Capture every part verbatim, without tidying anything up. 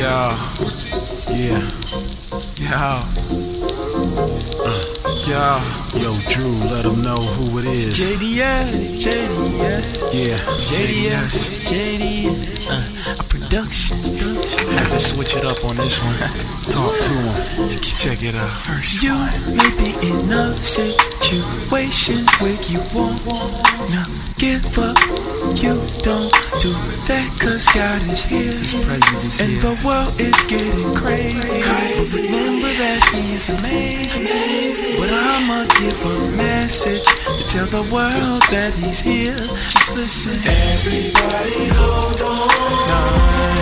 Yo, yeah, yo, uh, yo, yo, Drew, let them know who it is. J D S, J D S, yeah, J D S, J D S, uh, a production. Have to switch it up on this one. Talk to him. Check it out. First You one. may be in a situation where you wanna give up. You don't do that, cause God is here. His presence is And here. the world is getting crazy. crazy. Remember that He is amazing. amazing. But I'ma give a message to tell the world that He's here. Just listen. Everybody hold on.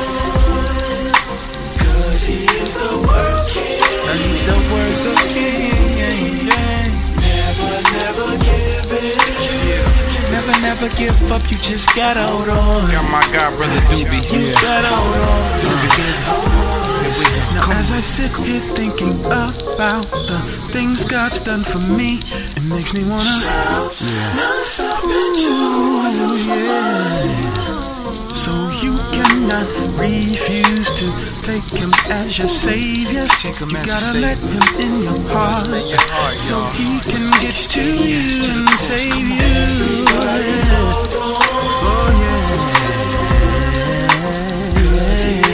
Cause He is the world king. And He's the words of King. Never, never give in. Never, never give up. You just gotta hold on. Got my god, brother Doobie. You Yeah. gotta hold on. Uh, Now as I sit here thinking about the things God's done for me, it makes me wanna Ooh, yeah. So you cannot refuse to take Him as your Savior. Take him You as gotta a let savior. Him in your heart, In your heart, so y'all. He can get to you Yes, to the and coast. save Come you. on. Yeah. Oh yeah.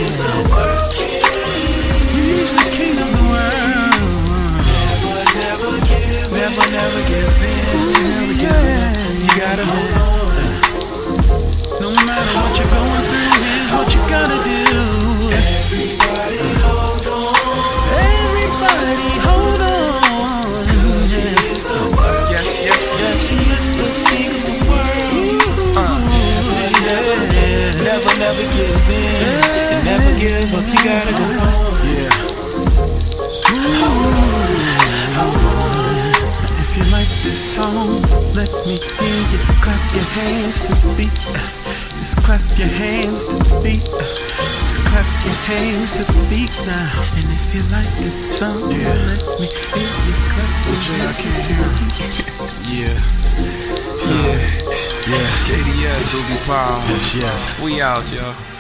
He's the King of the world. Never, never give in. Never give in. You gotta hold on. No matter what you're going through, here's what you gotta do. Everybody hold on. Everybody hold on. Cause He is the world. Yes, yes, yes. He is the King of the world. Uh, never, never, never, never give in. And never give up. You gotta go on. Yeah. If you like this song, let me hear you clap your hands to the beat. Just clap your hands to the beat. Just clap your hands to the beat now. And if you like the song, Yeah. let me hear you clap your Jay, I hands can't to hear. the beat. Yeah. Yeah. Yes. J D S, Doobie Powell. Yes, yes. We out, y'all.